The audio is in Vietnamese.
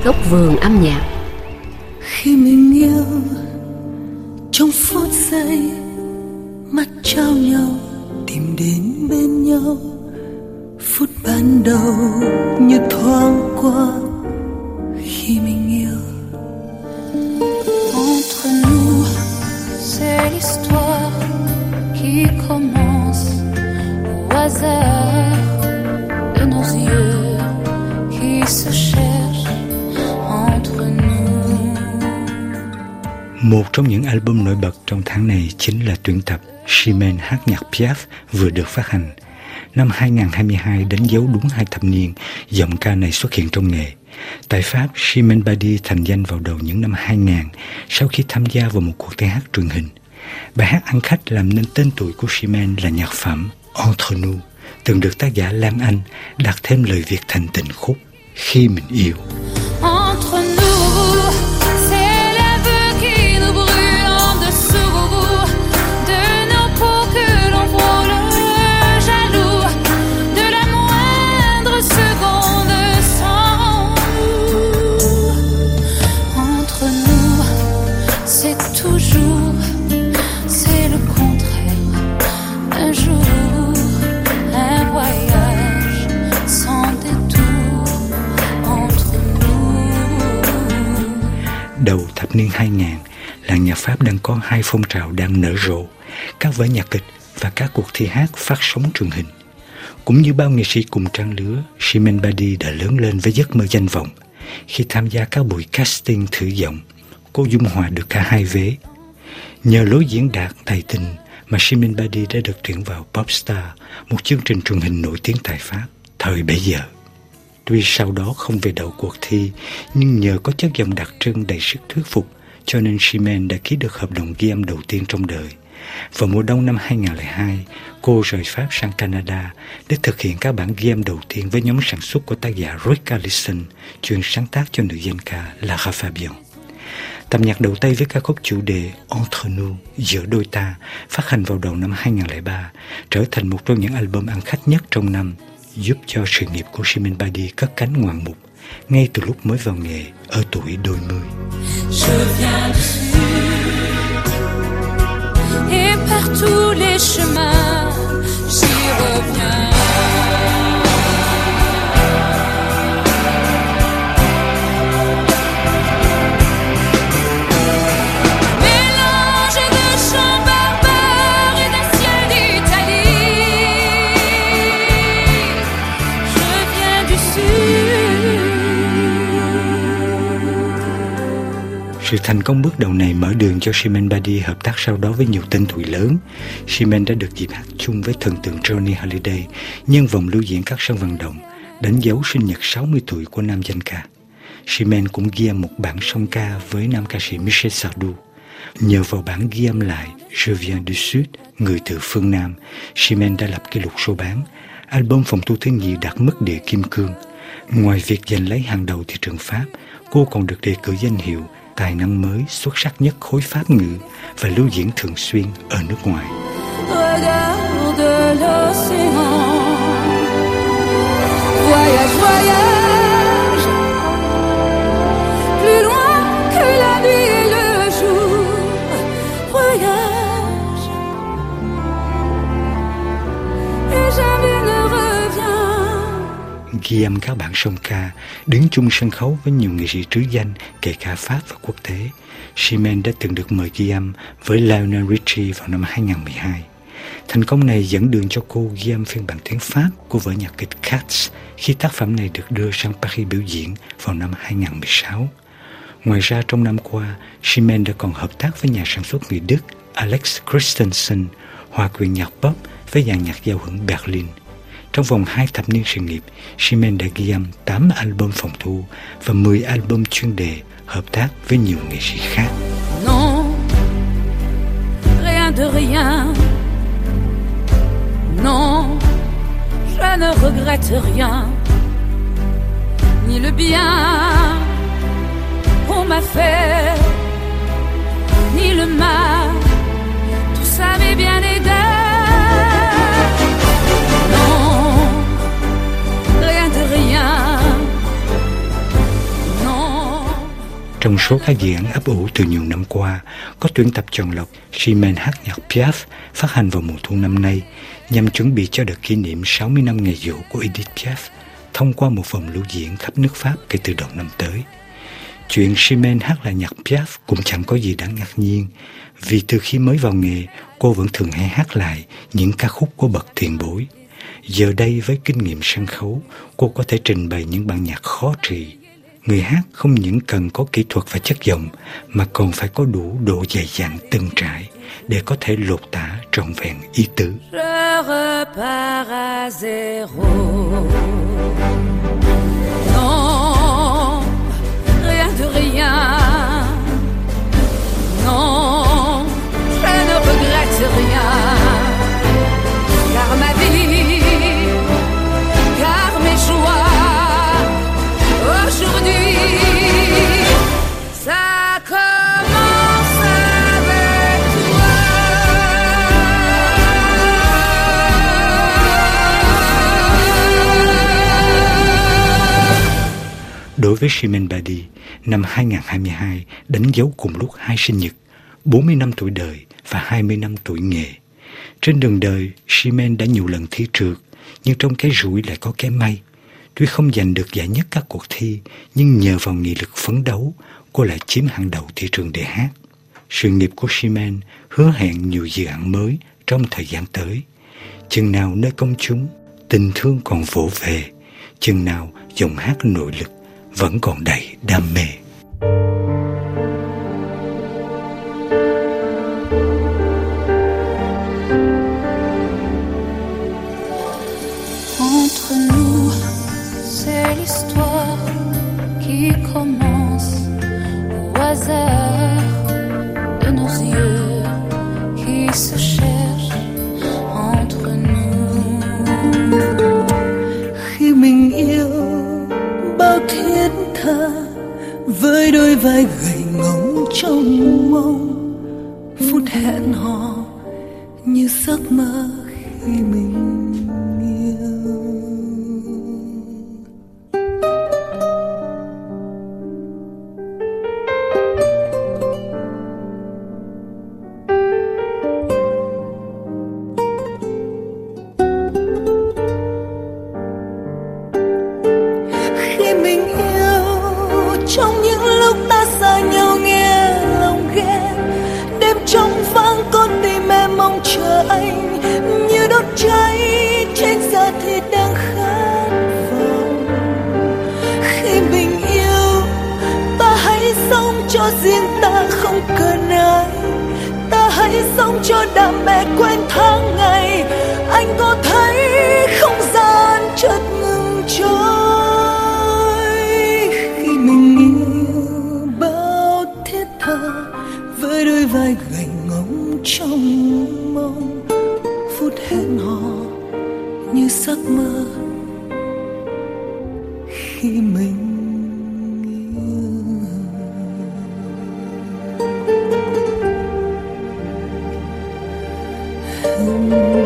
góc vườn âm nhạc. Khi mình yêu, trong phút giây mắt trao nhau, tìm đến bên nhau. Phút ban đầu như thoáng qua khi mình yêu. Entre nous, c'est l'histoire qui commence au hasard de nos yeux qui se cherchent entre nous. Một trong những album nổi bật trong tháng này chính là tuyển tập Chimène hát nhạc Piaf vừa được phát hành. Năm 2022 đánh dấu đúng 2 thập niên giọng ca này xuất hiện trong nghề. Tại Pháp, Chimène Badi thành danh vào đầu những năm 2000 sau khi tham gia vào một cuộc thi hát truyền hình. Bài hát ăn khách làm nên tên tuổi của Chimène là nhạc phẩm Entre nous, từng được tác giả Lan Anh đặt thêm lời Việt thành tình khúc Khi mình yêu. Đầu thập niên 2000, làng nhạc Pháp đang có 2 phong trào đang nở rộ, các vở nhạc kịch và các cuộc thi hát phát sóng truyền hình. Cũng như bao nghệ sĩ cùng trang lứa, Chimène Badi đã lớn lên với giấc mơ danh vọng. Khi tham gia các buổi casting thử giọng, cô dung hòa được cả 2 vế. Nhờ lối diễn đạt tài tình mà Chimène Badi đã được tuyển vào Popstar, một chương trình truyền hình nổi tiếng tại Pháp thời bấy giờ. Tuy sau đó không về đậu cuộc thi, nhưng nhờ có chất giọng đặc trưng đầy sức thuyết phục, cho nên Chimène đã ký được hợp đồng ghi âm đầu tiên trong đời. Vào mùa đông năm 2002, cô rời Pháp sang Canada để thực hiện các bản ghi âm đầu tiên với nhóm sản xuất của tác giả Rick Allison, chuyên sáng tác cho nữ danh ca Lara Fabian. Tập nhạc đầu tay với ca khúc chủ đề Entre nous, giữa đôi ta, phát hành vào đầu năm 2003, trở thành một trong những album ăn khách nhất trong năm, giúp cho sự nghiệp của Chimène Badi cất cánh ngoạn mục ngay từ lúc mới vào nghề ở tuổi đôi mươi. Je viens du sud et par tous les chemins j'y reviens. Sự thành công bước đầu này mở đường cho Chimène Badi hợp tác sau đó với nhiều tên tuổi lớn. Chimène đã được dịp hát chung với thần tượng Johnny Hallyday nhân vòng lưu diễn các sân vận động, đánh dấu sinh nhật 60 tuổi của nam danh ca. Chimène cũng ghi âm một bản song ca với nam ca sĩ Michel Sardou. Nhờ vào bản ghi âm lại Je viens du sud, người từ phương Nam, Chimène đã lập kỷ lục số bán. Album phòng thu thứ nhì đạt mức địa kim cương. Ngoài việc giành lấy hàng đầu thị trường Pháp, cô còn được đề cử danh hiệu tài năng mới xuất sắc nhất khối Pháp ngữ và lưu diễn thường xuyên ở nước ngoài. Regarde l'océan, voyage, voyage, plus loin que la nuit et le jour, voyage, et jamais ne reviens. Ghi âm các bản song ca, đứng chung sân khấu với nhiều nghệ sĩ trứ danh kể cả Pháp và quốc tế. Chimène đã từng được mời ghi âm với Lionel Richie vào năm 2012. Thành công này dẫn đường cho cô ghi âm phiên bản tiếng Pháp của vở nhạc kịch Cats khi tác phẩm này được đưa sang Paris biểu diễn vào năm 2016. Ngoài ra trong năm qua, Chimène đã còn hợp tác với nhà sản xuất người Đức Alex Christensen, hòa quyện nhạc pop với dàn nhạc giao hưởng Berlin. Trong vòng 2 thập niên sự nghiệp, Chimène đã ghi âm 8 album phòng thu và 10 album chuyên đề hợp tác với nhiều nghệ sĩ khác. Non, rien de rien. Non, je ne regrette rien. Ni le bien qu'on m'a fait, ni le mal. Tout ça m'est bien égal. Non, rien de rien. Non. Trong số các dự án ấp ủ từ nhiều năm qua, có tuyển tập chọn lọc Chimène hát nhạc Piaf phát hành vào mùa thu năm nay nhằm chuẩn bị cho đợt kỷ niệm 60 năm ngày giỗ của Edith Piaf thông qua một vòng lưu diễn khắp nước Pháp kể từ đầu năm tới. Chuyện Chimène hát lại nhạc Piaf cũng chẳng có gì đáng ngạc nhiên, vì từ khi mới vào nghề, cô vẫn thường hay hát lại những ca khúc của bậc tiền bối. Giờ đây với kinh nghiệm sân khấu, cô có thể trình bày những bản nhạc khó trị. Người hát không những cần có kỹ thuật và chất giọng, mà còn phải có đủ độ dày dặn từng trải để có thể lột tả trọn vẹn ý tứ. Je repars à zéro. Non, rien de rien. Non, je ne regrette rien. Car ma vie, car mes joies, aujourd'hui, ça commence avec toi. Đối với Chimène Badi, năm 2022 đánh dấu cùng lúc hai sinh nhật, 40 năm tuổi đời và 20 năm tuổi nghề. Trên đường đời, Chimène đã nhiều lần thi trượt, nhưng trong cái rủi lại có cái may. Tuy không giành được giải nhất các cuộc thi, nhưng nhờ vào nghị lực phấn đấu, cô lại chiếm hàng đầu thị trường để hát. Sự nghiệp của Chimène hứa hẹn nhiều dự án mới trong thời gian tới. Chừng nào nơi công chúng, tình thương còn vỗ về, chừng nào giọng hát nội lực vẫn còn đầy đam mê. Entre nous, c'est l'histoire qui commence au hasard de nos yeux qui se cherchent entre nous. Khi mình yêu bao thiết tha với đôi vai gầy ngóng trong mong, phút hẹn hò như giấc mơ khi mình yêu. Khi mình yêu trong những lúc ta xa nhau nghe lòng ghen, đêm trong vắng con tim em mong chờ anh như đốt cháy trên da thịt đang khát vọng. Khi mình yêu ta hãy sống cho riêng ta không cần ai, ta hãy sống cho đam mê quên tháng ngày. Anh có thấy không gian chợt ngừng trôi khi mình yêu bao thiết tha với đôi vai gầy ngóng trong mong, phút hẹn hò như giấc mơ khi mình yêu.